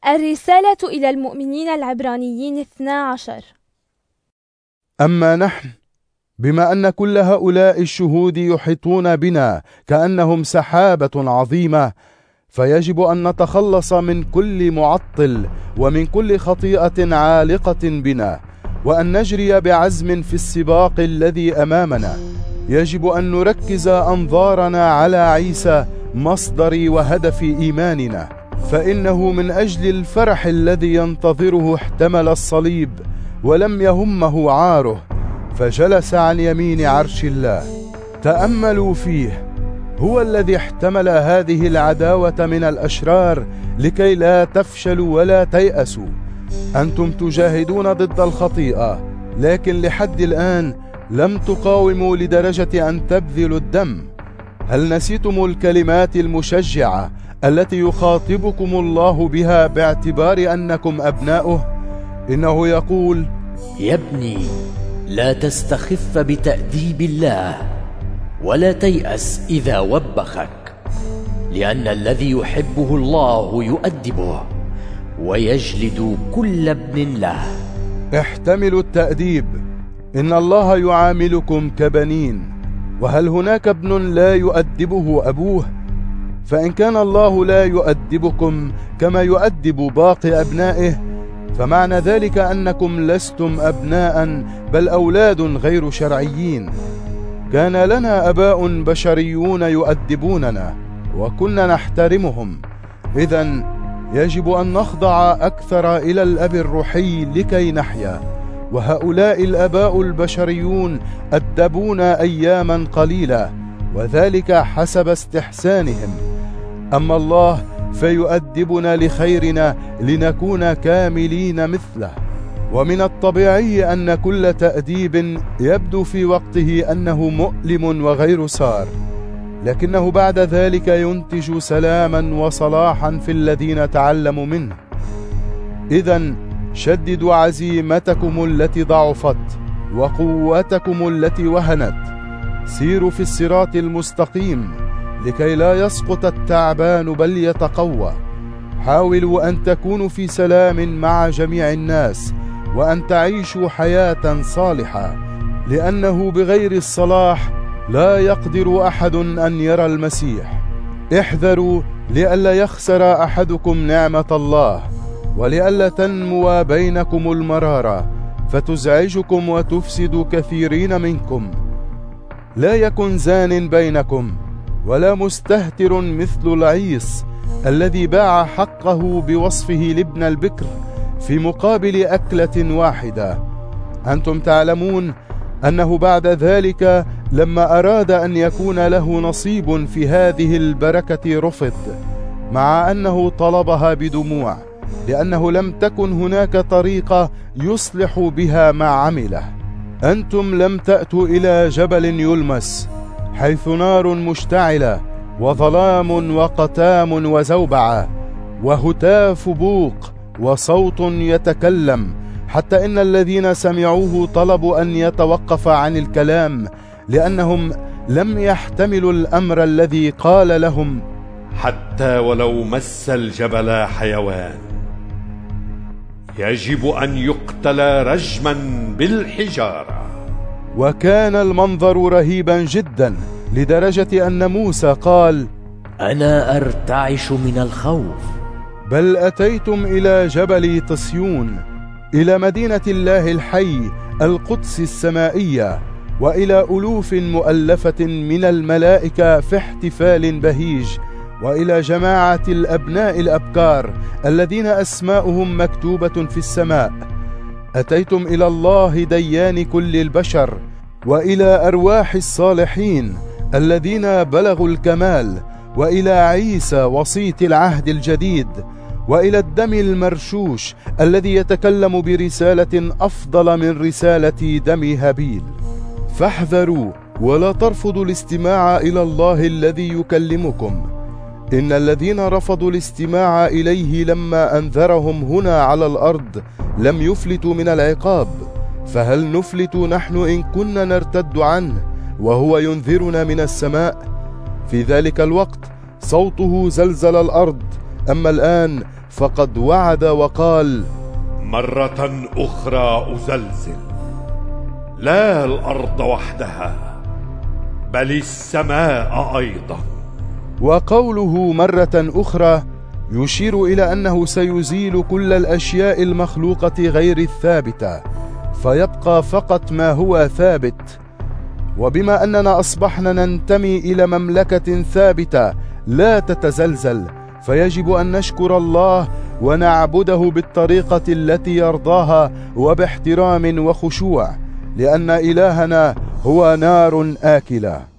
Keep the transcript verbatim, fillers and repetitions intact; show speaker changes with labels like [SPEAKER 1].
[SPEAKER 1] الرسالة إلى المؤمنين العبرانيين اثنا عشر.
[SPEAKER 2] أما نحن بما أن كل هؤلاء الشهود يحيطون بنا كأنهم سحابة عظيمة، فيجب أن نتخلص من كل معطل ومن كل خطيئة عالقة بنا، وأن نجري بعزم في السباق الذي أمامنا. يجب أن نركز أنظارنا على عيسى مصدر وهدف إيماننا، فإنه من أجل الفرح الذي ينتظره احتمل الصليب ولم يهمه عاره، فجلس عن يمين عرش الله. تأملوا فيه، هو الذي احتمل هذه العداوة من الأشرار لكي لا تفشلوا ولا تيأسوا. أنتم تجاهدون ضد الخطيئة، لكن لحد الآن لم تقاوموا لدرجة أن تبذلوا الدم. هل نسيتم الكلمات المشجعة التي يخاطبكم الله بها باعتبار أنكم أبناؤه؟ إنه يقول:
[SPEAKER 3] يا ابني، لا تستخف بتأديب الله، ولا تيأس إذا وبخك، لأن الذي يحبه الله يؤدبه ويجلد كل ابن له.
[SPEAKER 2] احتملوا التأديب، إن الله يعاملكم كبنين. وهل هناك ابن لا يؤدبه أبوه؟ فإن كان الله لا يؤدبكم كما يؤدب باقي أبنائه، فمعنى ذلك أنكم لستم أبناء بل أولاد غير شرعيين. كان لنا آباء بشريون يؤدبوننا وكنا نحترمهم، إذن يجب أن نخضع أكثر إلى الأب الروحي لكي نحيا. وهؤلاء الآباء البشريون أدبونا أياما قليلة، وذلك حسب استحسانهم. أما الله فيؤدبنا لخيرنا لنكون كاملين مثله. ومن الطبيعي أن كل تأديب يبدو في وقته أنه مؤلم وغير سار، لكنه بعد ذلك ينتج سلاما وصلاحا في الذين تعلموا منه. إذن شددوا عزيمتكم التي ضعفت وقوتكم التي وهنت. سيروا في الصراط المستقيم لكي لا يسقط التعبان بل يتقوى. حاولوا أن تكونوا في سلام مع جميع الناس، وأن تعيشوا حياة صالحة، لأنه بغير الصلاح لا يقدر أحد أن يرى المسيح. احذروا لئلا يخسر أحدكم نعمة الله، ولئلا تنمو بينكم المرارة فتزعجكم وتفسد كثيرين منكم. لا يكن زان بينكم، ولا مستهتر مثل العيس الذي باع حقه بوصفه لابن البكر في مقابل أكلة واحدة. أنتم تعلمون أنه بعد ذلك لما أراد أن يكون له نصيب في هذه البركة رفض، مع أنه طلبها بدموع، لأنه لم تكن هناك طريقة يصلح بها ما عمله. أنتم لم تأتوا إلى جبل يلمس، حيث نار مشتعلة وظلام وقتام وزوبعة وهتاف بوق وصوت يتكلم، حتى إن الذين سمعوه طلبوا أن يتوقف عن الكلام، لأنهم لم يحتملوا الأمر الذي قال لهم:
[SPEAKER 4] حتى ولو مس الجبل حيوان يجب أن يقتل رجما بالحجارة.
[SPEAKER 2] وكان المنظر رهيبا جدا لدرجة أن موسى قال:
[SPEAKER 3] أنا أرتعش من الخوف.
[SPEAKER 2] بل أتيتم إلى جبل طسيون، إلى مدينة الله الحي القدس السمائية، وإلى ألوف مؤلفة من الملائكة في احتفال بهيج، وإلى جماعة الأبناء الأبكار الذين أسماؤهم مكتوبة في السماء. أتيتم إلى الله ديان كل البشر، وإلى أرواح الصالحين الذين بلغوا الكمال، وإلى عيسى وسيط العهد الجديد، وإلى الدم المرشوش الذي يتكلم برسالة أفضل من رسالة دم هابيل. فاحذروا ولا ترفضوا الاستماع إلى الله الذي يكلمكم. إن الذين رفضوا الاستماع إليه لما أنذرهم هنا على الأرض لم يفلتوا من العقاب، فهل نفلت نحن إن كنا نرتد عنه وهو ينذرنا من السماء؟ في ذلك الوقت صوته زلزل الأرض، أما الآن فقد وعد وقال:
[SPEAKER 4] مرة أخرى أزلزل، لا الأرض وحدها بل السماء أيضا.
[SPEAKER 2] وقوله مرة أخرى يشير إلى أنه سيزيل كل الأشياء المخلوقة غير الثابتة، فيبقى فقط ما هو ثابت. وبما أننا أصبحنا ننتمي إلى مملكة ثابتة لا تتزلزل، فيجب أن نشكر الله ونعبده بالطريقة التي يرضاها وباحترام وخشوع، لأن إلهنا هو نار آكلة.